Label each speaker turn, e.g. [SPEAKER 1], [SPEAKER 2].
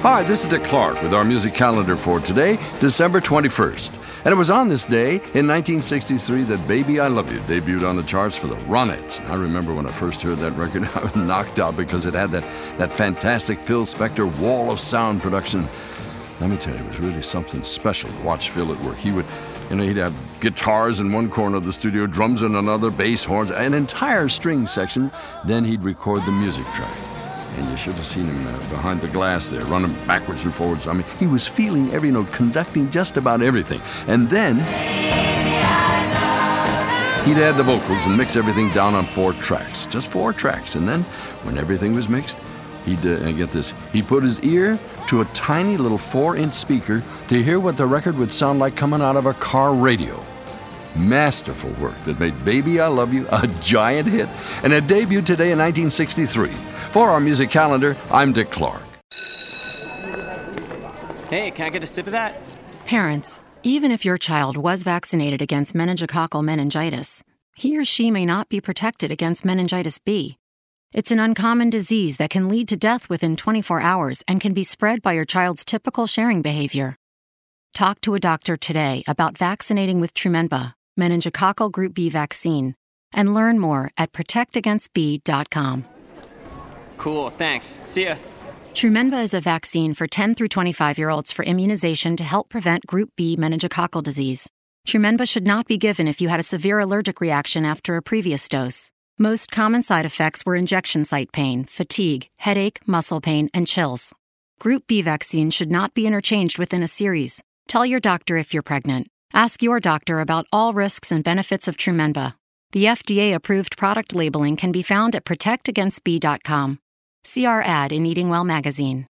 [SPEAKER 1] Hi, this is Dick Clark with our music calendar for today, December 21st. And it was on this day in 1963 that Baby I Love You debuted on the charts for the Ronettes. I remember when I first heard that record, I was knocked out because it had that fantastic Phil Spector wall of sound production. Let me tell you, it was really something special to watch Phil at work. He'd have guitars in one corner of the studio, drums in another, bass, horns, an entire string section. Then he'd record the music track. And you should have seen him behind the glass there, running backwards and forwards. I mean, he was feeling every note, conducting just about everything. And then he'd add the vocals and mix everything down on 4 tracks, just 4 tracks. And then, when everything was mixed, he'd put his ear to a tiny little 4-inch speaker to hear what the record would sound like coming out of a car radio. Masterful work that made Baby I Love You a giant hit, and it debuted today in 1963. For our music calendar, I'm Dick Clark.
[SPEAKER 2] Hey, can I get a sip of that?
[SPEAKER 3] Parents, even if your child was vaccinated against meningococcal meningitis, he or she may not be protected against meningitis B. It's an uncommon disease that can lead to death within 24 hours and can be spread by your child's typical sharing behavior. Talk to a doctor today about vaccinating with Trumenba, meningococcal group B vaccine, and learn more at protectagainstb.com.
[SPEAKER 2] Cool, thanks. See ya.
[SPEAKER 3] Trumenba is a vaccine for 10 through 25-year-olds for immunization to help prevent Group B meningococcal disease. Trumenba should not be given if you had a severe allergic reaction after a previous dose. Most common side effects were injection site pain, fatigue, headache, muscle pain, and chills. Group B vaccine should not be interchanged within a series. Tell your doctor if you're pregnant. Ask your doctor about all risks and benefits of Trumenba. The FDA-approved product labeling can be found at protectagainstb.com. See our ad in Eating Well magazine.